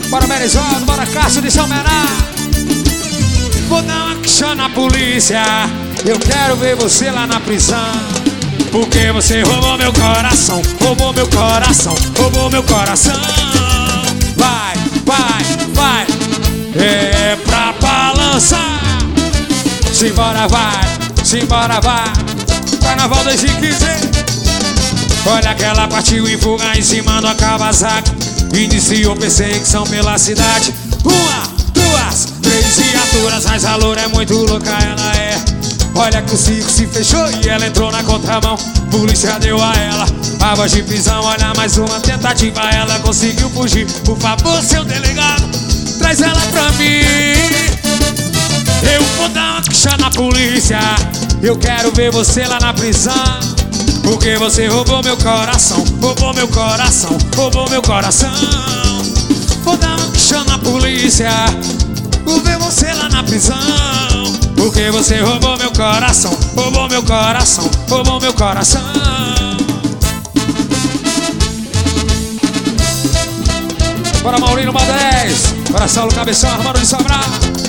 Bora Merizondo, bora Cássio de São Bernardo. Vou dar uma queixa na polícia, eu quero ver você lá na prisão. Porque você roubou meu coração, roubou meu coração, roubou meu coração. Vai, vai, vai, é pra balançar. Simbora vai, simbora vai. Carnaval 2015. Olha que ela partiu em fuga em cima do Kawasaki. Iniciou perseguição pela cidade. 1, 2, 3 viaturas, mas a loura é muito louca, ela é. Olha que o circo se fechou e ela entrou na contramão. Polícia deu a ela a voz de prisão. Olha, mais uma tentativa, ela conseguiu fugir. Por favor, seu delegado, traz ela pra mim. Eu vou dar uma queixa na polícia, eu quero ver você lá na prisão. Porque você roubou meu coração, roubou meu coração, roubou meu coração. Vou dar uma queixa na polícia, vou ver você lá na prisão. Porque você roubou meu coração, roubou meu coração, roubou meu coração. Bora Maurinho Numa 10, bora Saulo Cabeção, Armando de Sobral.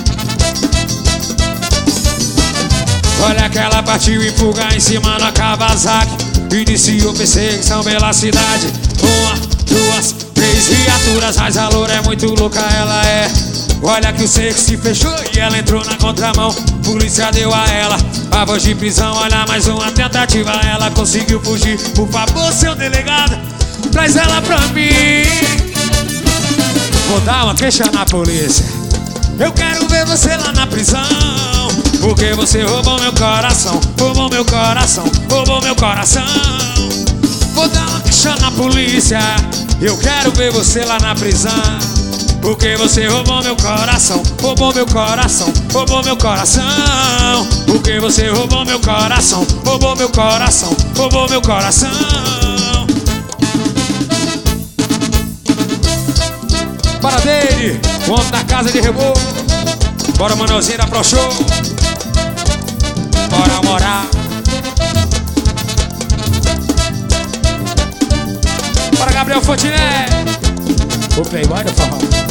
Olha que ela partiu em fuga em cima da Kawasaki. Iniciou perseguição pela cidade. 1, 2, 3 viaturas, mas a loura é muito louca, ela é. Olha que o cerco se fechou e ela entrou na contramão. Polícia deu a ela a voz de prisão. Olha, mais uma tentativa, ela conseguiu fugir. Por favor, seu delegado, traz ela pra mim. Vou dar uma queixa na polícia, eu quero ver você lá na prisão. Porque você roubou meu coração, roubou meu coração, roubou meu coração. Vou dar uma queixa na polícia, eu quero ver você lá na prisão. Porque você roubou meu coração, roubou meu coração, roubou meu coração. Porque você roubou meu coração, roubou meu coração, roubou meu coração. Bora dele, o homem da casa de reboco. Bora Manuelzinho da Pro Show. Bora morar. Bora Gabriel Fontiné, o playboy do forró.